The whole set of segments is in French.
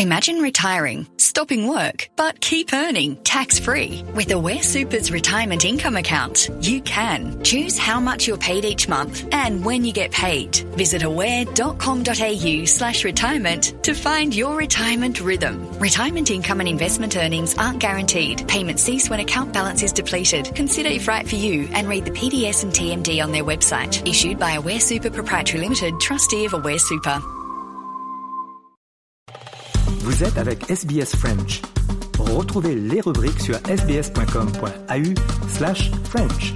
Imagine retiring, stopping work, but keep earning tax-free. With Aware Super's retirement income account, you can choose how much you're paid each month and when you get paid. Visit aware.com.au/retirement to find your retirement rhythm. Retirement income and investment earnings aren't guaranteed. Payments cease when account balance is depleted. Consider if right for you and read the PDS and TMD on their website. Issued by Aware Super Proprietary Limited, trustee of Aware Super. Vous êtes avec SBS French. Retrouvez les rubriques sur sbs.com.au/French.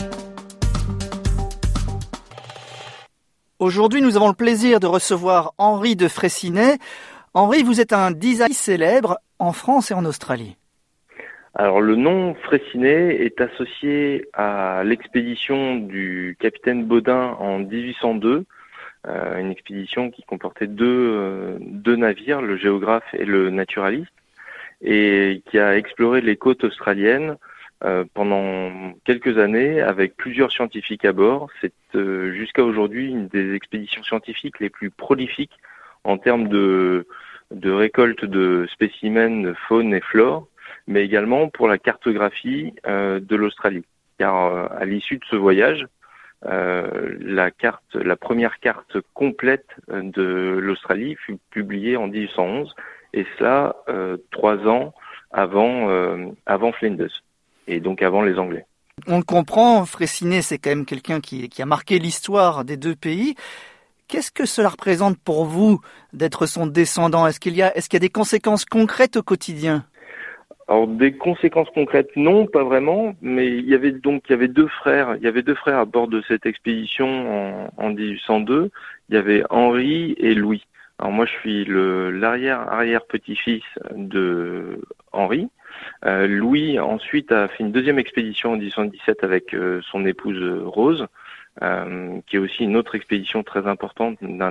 Aujourd'hui, nous avons le plaisir de recevoir Henri de Freycinet. Henri, vous êtes un designer célèbre en France et en Australie. Alors le nom Freycinet est associé à l'expédition du capitaine Baudin en 1802, une expédition qui comportait deux navires, le Géographe et le Naturaliste, et qui a exploré les côtes australiennes pendant quelques années avec plusieurs scientifiques à bord. C'est jusqu'à aujourd'hui une des expéditions scientifiques les plus prolifiques en termes de récolte de spécimens de faune et flore, mais également pour la cartographie de l'Australie. Car à l'issue de ce voyage, la première carte complète de l'Australie fut publiée en 1811, et cela 3 ans avant Flinders, et donc avant les Anglais. On le comprend, Freycinet, c'est quand même quelqu'un qui a marqué l'histoire des deux pays. Qu'est-ce que cela représente pour vous d'être son descendant ? Est-ce qu'il y a des conséquences concrètes au quotidien ? Alors des conséquences concrètes, non, pas vraiment, mais il y avait deux frères à bord de cette expédition en 1802. Il y avait Henri et Louis. Alors moi je suis l'arrière petit-fils de Henri. Louis ensuite a fait une deuxième expédition en 1817 avec son épouse Rose, qui est aussi une autre expédition très importante d'un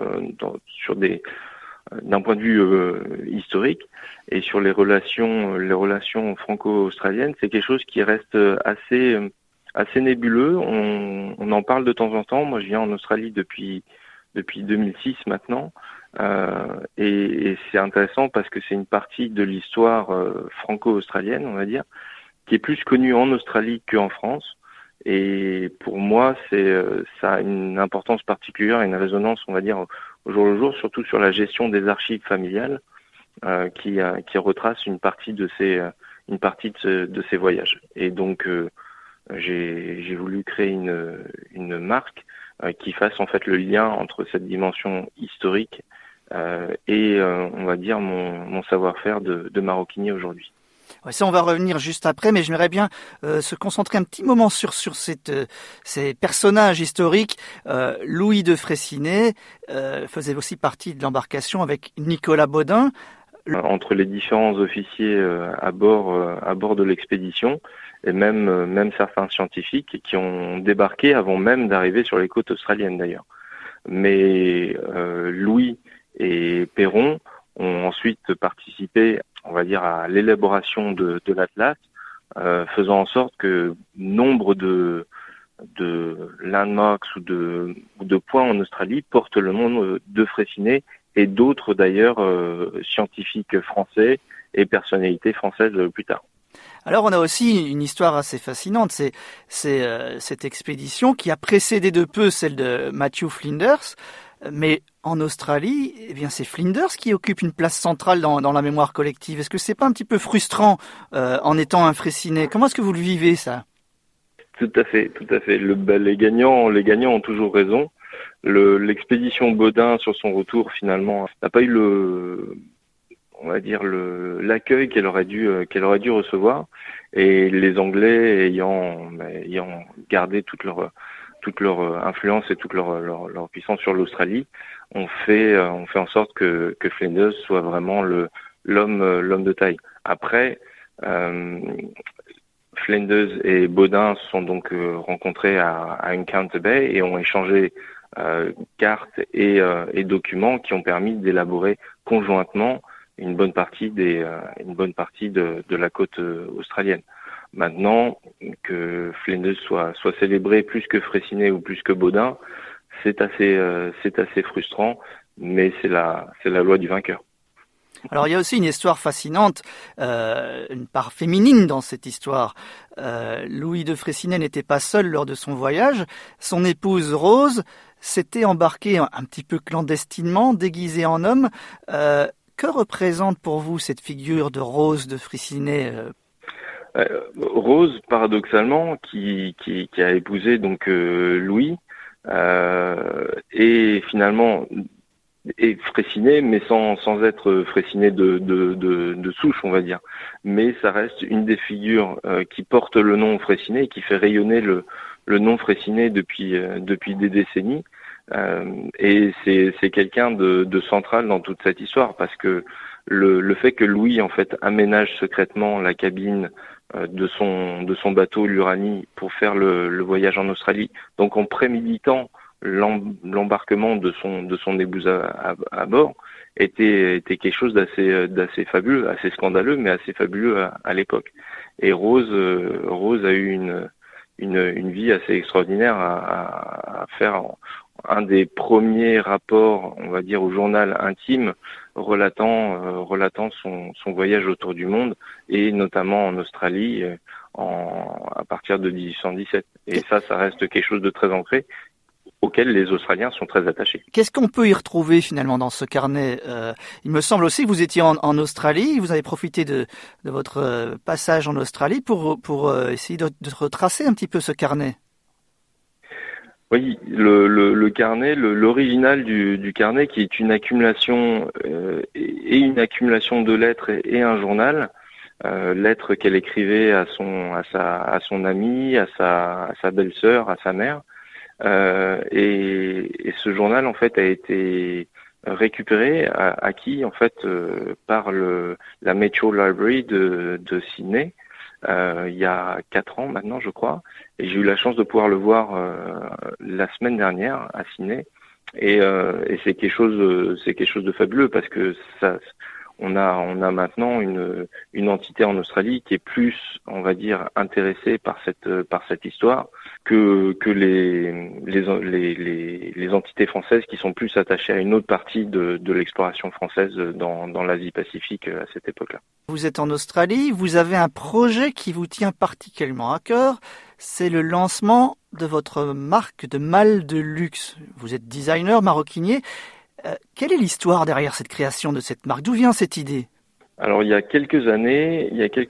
point de vue historique, et sur les relations franco-australiennes, c'est quelque chose qui reste assez nébuleux. On en parle de temps en temps. Moi, je viens en Australie depuis 2006 maintenant, et c'est intéressant parce que c'est une partie de l'histoire franco-australienne, on va dire, qui est plus connue en Australie qu'en France. Et pour moi, ça a une importance particulière et une résonance, on va dire, au jour le jour, surtout sur la gestion des archives familiales, qui retrace une partie de ces voyages. Et donc, j'ai voulu créer une marque qui fasse en fait le lien entre cette dimension historique et on va dire mon savoir-faire de maroquinier aujourd'hui. Ouais, ça, on va revenir juste après, mais j'aimerais bien se concentrer un petit moment sur ces personnages historiques. Louis de Freycinet faisait aussi partie de l'embarcation avec Nicolas Baudin. Entre les différents officiers à bord de l'expédition, et même certains scientifiques qui ont débarqué avant même d'arriver sur les côtes australiennes d'ailleurs. Mais Louis et Perron ont ensuite participé, on va dire, à l'élaboration de l'Atlas, faisant en sorte que nombre de landmarks ou de points en Australie portent le nom de Freycinet, et d'autres d'ailleurs scientifiques français et personnalités françaises plus tard. Alors on a aussi une histoire assez fascinante, c'est cette expédition qui a précédé de peu celle de Matthew Flinders, mais en Australie, eh bien c'est Flinders qui occupe une place centrale dans la mémoire collective. Est-ce que c'est pas un petit peu frustrant en étant un Freycinet ? Comment est-ce que vous le vivez, ça ? Tout à fait. Les gagnants ont toujours raison. L'expédition Baudin, sur son retour, finalement, n'a pas eu l'accueil qu'elle aurait dû recevoir, et les Anglais ayant gardé toute leur influence et toute leur puissance sur l'Australie, ont fait en sorte que Flinders soit vraiment l'homme de taille. Après, Flinders et Baudin se sont donc rencontrés à Encounter Bay et ont échangé cartes et documents qui ont permis d'élaborer conjointement une bonne partie de la côte australienne. Maintenant, que Flinders soit célébré plus que Freycinet ou plus que Baudin, c'est assez frustrant, mais c'est la loi du vainqueur. Alors il y a aussi une histoire fascinante, une part féminine dans cette histoire. Louis de Freycinet n'était pas seul lors de son voyage. Son épouse Rose s'était embarquée un petit peu clandestinement, déguisée en homme. Que représente pour vous cette figure de Rose de Freycinet Rose, paradoxalement, qui a épousé donc Louis, et finalement et Freycinet, mais sans être Freycinet de souche, on va dire. Mais ça reste une des figures qui porte le nom Freycinet et qui fait rayonner le nom Freycinet depuis des décennies. Et c'est quelqu'un de central dans toute cette histoire, parce que le fait que Louis en fait aménage secrètement la cabine de son bateau l'Uranie pour faire le voyage en Australie, donc en préméditant l'embarquement de son épouse à bord, était quelque chose d'assez fabuleux, assez scandaleux, mais assez fabuleux à l'époque. Et Rose a eu une vie assez extraordinaire à faire un des premiers rapports, on va dire, au journal intime relatant son voyage autour du monde, et notamment en Australie à partir de 1817. Et ça reste quelque chose de très ancré, auquel les Australiens sont très attachés. Qu'est-ce qu'on peut y retrouver finalement dans ce carnet? Il me semble aussi que vous étiez en Australie, vous avez profité de votre passage en Australie pour essayer de retracer un petit peu ce carnet. Oui, le carnet, l'original du carnet, qui est une accumulation et une accumulation de lettres et un journal, lettres qu'elle écrivait à son ami, à sa belle-sœur, à sa mère. Et ce journal en fait a été récupéré, acquis en fait par la Metro Library de Sydney il y a 4 ans maintenant, je crois, et j'ai eu la chance de pouvoir le voir la semaine dernière à Sydney, et c'est quelque chose de fabuleux, parce que on a maintenant une entité en Australie qui est plus, on va dire, intéressée par cette histoire que les entités françaises, qui sont plus attachées à une autre partie de l'exploration française dans l'Asie-Pacifique à cette époque-là. Vous êtes en Australie, vous avez un projet qui vous tient particulièrement à cœur, c'est le lancement de votre marque de malles de luxe. Vous êtes designer, maroquinier. Quelle est l'histoire derrière cette création de cette marque? D'où vient cette idée? Alors il y a quelques années,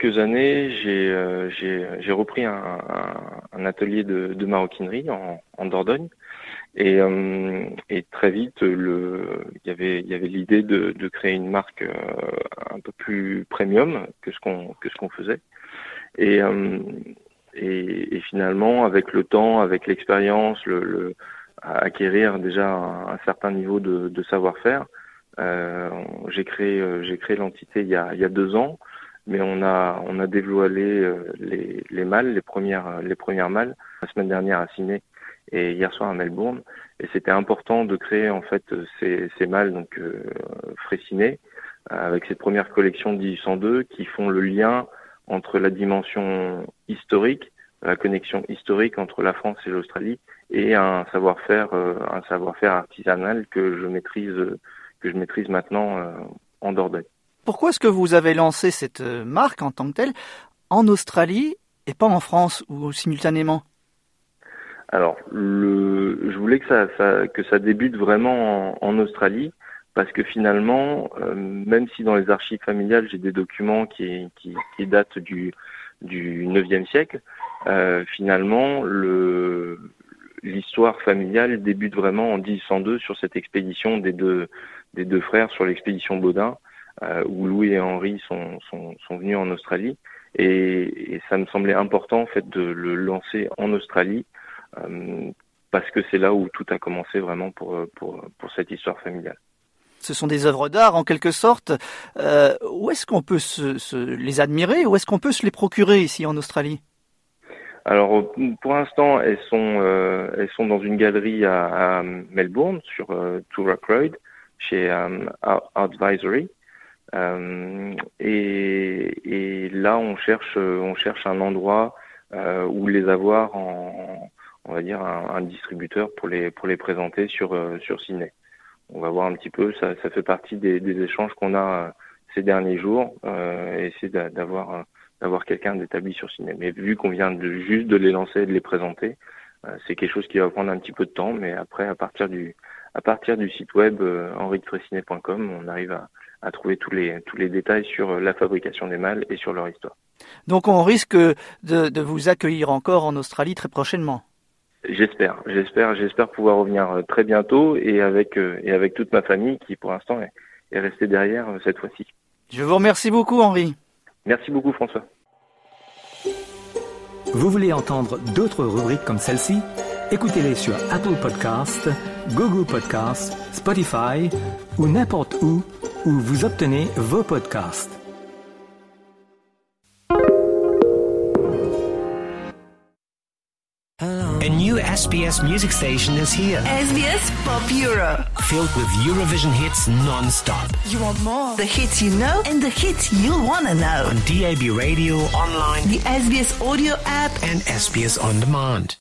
j'ai repris un atelier de maroquinerie en Dordogne, et très vite il y avait l'idée de créer une marque un peu plus premium que ce qu'on faisait, et finalement, avec le temps, avec l'expérience, à acquérir déjà un certain niveau de savoir-faire. J'ai créé l'entité il y a 2 ans, mais on a dévoilé les malles, les premières malles la semaine dernière à Sydney et hier soir à Melbourne. Et c'était important de créer en fait ces malles, donc Freycinet, avec cette première collection de 1802, qui font le lien entre la dimension historique, la connexion historique entre la France et l'Australie, et un savoir-faire artisanal que je maîtrise maintenant en Dordogne. Pourquoi est-ce que vous avez lancé cette marque en tant que telle en Australie et pas en France, ou simultanément? Alors, je voulais que ça débute vraiment en Australie, parce que finalement, même si dans les archives familiales j'ai des documents qui datent du 9e siècle, finalement l'histoire familiale débute vraiment en 1802 sur cette expédition des deux frères, sur l'expédition Baudin, où Louis et Henri sont venus en Australie, et ça me semblait important en fait de le lancer en Australie, parce que c'est là où tout a commencé vraiment pour cette histoire familiale. Ce sont des œuvres d'art en quelque sorte. Où est-ce qu'on peut les admirer? Où est-ce qu'on peut se les procurer ici en Australie? Alors, pour l'instant, elles sont dans une galerie à Melbourne, sur Toorak Road, chez Artvisory. Et là, on cherche un endroit où les avoir on va dire un distributeur pour les présenter sur Sydney. On va voir un petit peu, ça fait partie des échanges qu'on a ces derniers jours, et essayer d'avoir quelqu'un d'établi sur Sydney. Mais vu qu'on vient juste de les lancer et de les présenter, c'est quelque chose qui va prendre un petit peu de temps, mais après, à partir du site web henridefraissinet.com, on arrive à trouver tous les détails sur la fabrication des mâles et sur leur histoire. Donc on risque de vous accueillir encore en Australie très prochainement. J'espère pouvoir revenir très bientôt et avec toute ma famille qui pour l'instant est restée derrière cette fois-ci. Je vous remercie beaucoup, Henri. Merci beaucoup, François. Vous voulez entendre d'autres rubriques comme celle-ci? Écoutez-les sur Apple Podcasts, Google Podcasts, Spotify ou n'importe où vous obtenez vos podcasts. A new SBS music station is here. SBS Pop Euro. Filled with Eurovision hits non-stop. You want more? The hits you know and the hits you'll want to know. On DAB radio, online, the SBS audio app and SBS On Demand.